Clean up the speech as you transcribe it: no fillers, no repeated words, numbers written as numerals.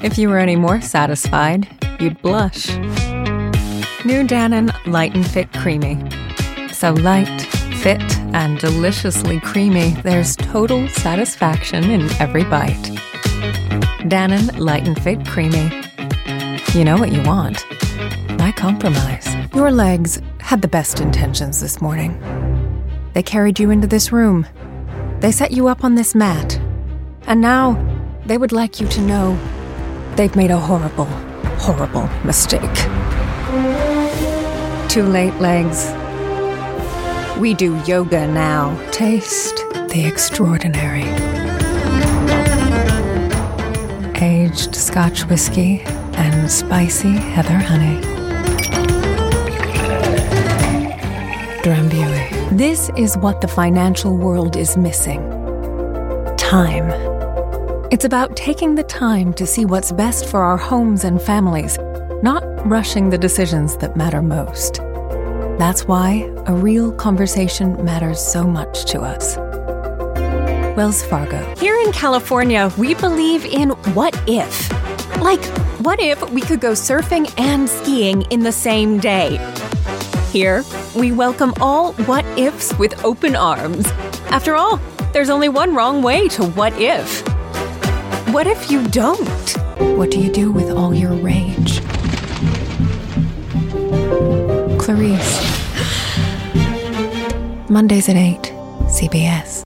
If you were any more satisfied, you'd blush. New Dannon Light and Fit Creamy. So light, fit, and deliciously creamy, there's total satisfaction in every bite. Dannon Light and Fit Creamy. You know what you want. Why compromise? Your legs had the best intentions this morning. They carried you into this room. They set you up on this mat. And now, they would like you to know they've made a horrible, horrible mistake. Too late, legs. We do yoga now. Taste the extraordinary. Aged Scotch whiskey and spicy heather honey. Drambuie. This is what the financial world is missing. Time. It's about taking the time to see what's best for our homes and families, not rushing the decisions that matter most. That's why a real conversation matters so much to us. Wells Fargo. Here in California, we believe in what if. Like, what if we could go surfing and skiing in the same day? Here, we welcome all what ifs with open arms. After all, there's only one wrong way to what if. What if you don't? What do you do with all your rage? Clarice. Mondays at 8, CBS.